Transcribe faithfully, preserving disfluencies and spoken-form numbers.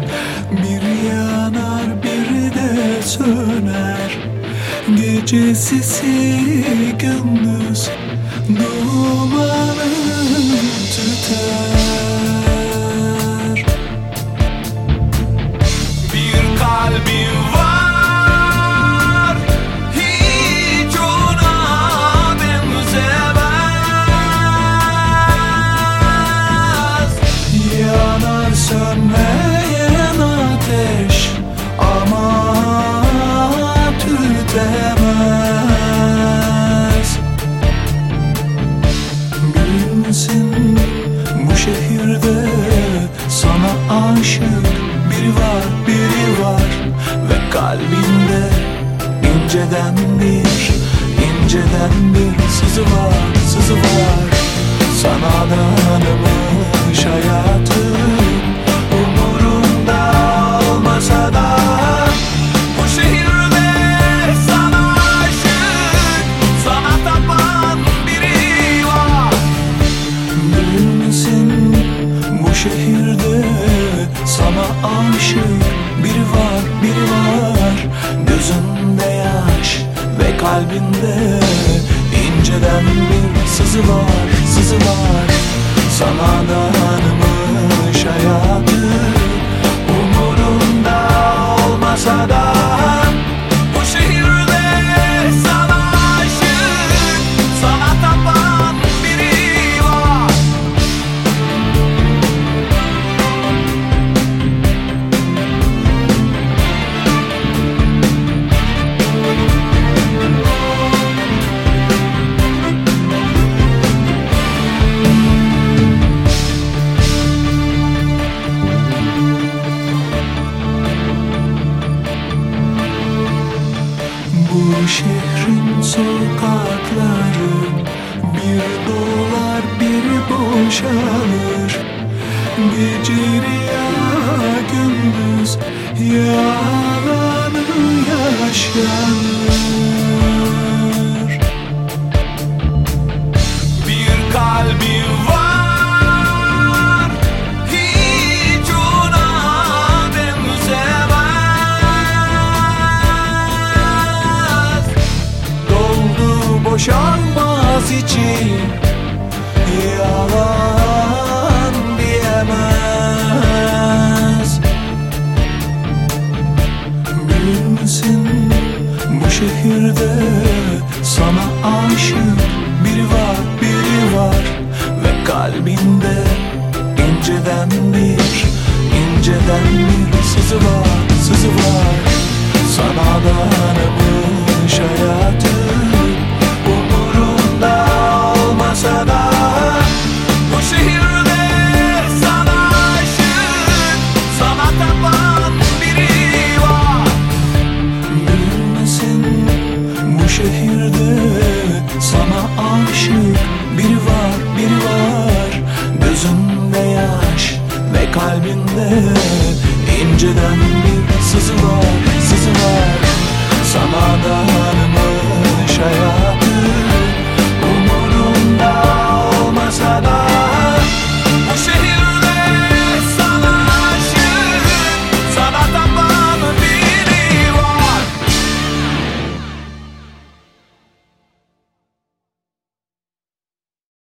Bir yanar bir de söner, gecesi gündüz dumanı tüter. Bir kalbim var, hiç ona benzemez. Yanar sönmeyen ateş ama tütemez. Bilinsin bu şehirde sana aşık biri var, biri var ve kalbinde inceden bir, inceden bir sızı var, sızı var. Sana danmış hayatım, umurumda olmasa da bu şehirde sana aşık, sana tapan biri var. Bilir misin bu şehirde sana aşık biri var, biri var. Gözünde yaş ve kalbinde inceden bir sızı var, sızı var. Sana danmış hayatım, umurumda olmasa da bu şehirde sana aşık, sana tapan biri var. Bu şehrin sokakları bir dolar bir boşalır. Gece ya gündüz yalanı yaşanır. Bir kalbim var, hiç ona benzemez. Boşanmaz için yalan diyemez. Bilir misin bu şehirde sana aşık biri var, biri var ve kalbinde inceden bir, inceden bir sızı var, sızı var. Sana danmış hayatım, umurumda olmasa da bu şehirde sana aşık, sana tapan biri var. Bilir misin bu şehirde sana aşık biri var, biri var. Gözünde yaş ve kalbinde inceden bir sızı var, sızı var. Sana danmış hayat,